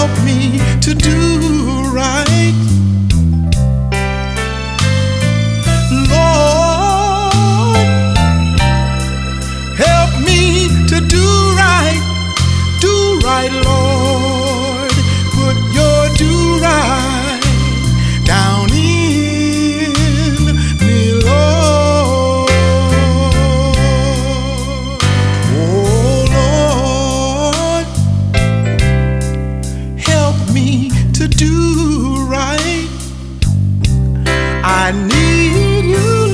help me to do right. Lord, help me to do right, Lord. Put your do right down in me, Lord. Oh Lord, help me to do right. I need you,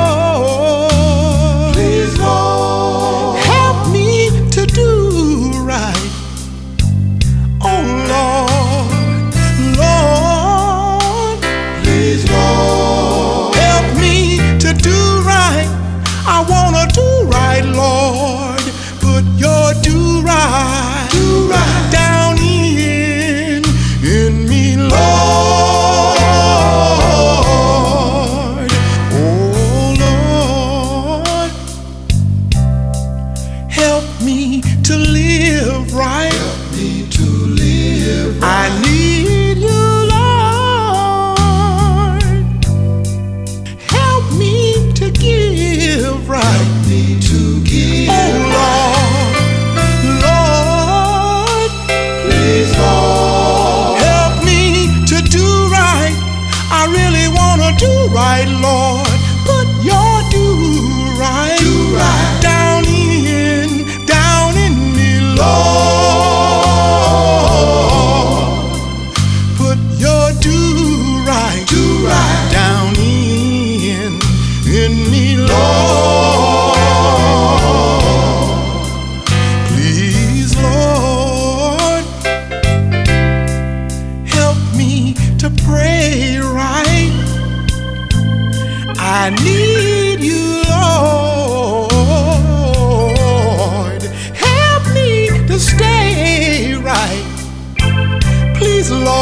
Lord. Please, Lord, help me to do right. Oh Lord, Lord, please, Lord, help me to do right. I wanna do right, Lord. Put your do right, down in me, Lord. Oh Lord, help me to live right. help me to live right. I need you, Lord. Help me to give right. Help me to give Oh Lord, Lord, please, Lord, help me to do right. I really wanna do right, Lord. Put your do right, down in me, Lord. Put your do right, down in me, Lord. Please, Lord, help me to pray right. I need you, Lord. Help me to stay right. Please, Lord.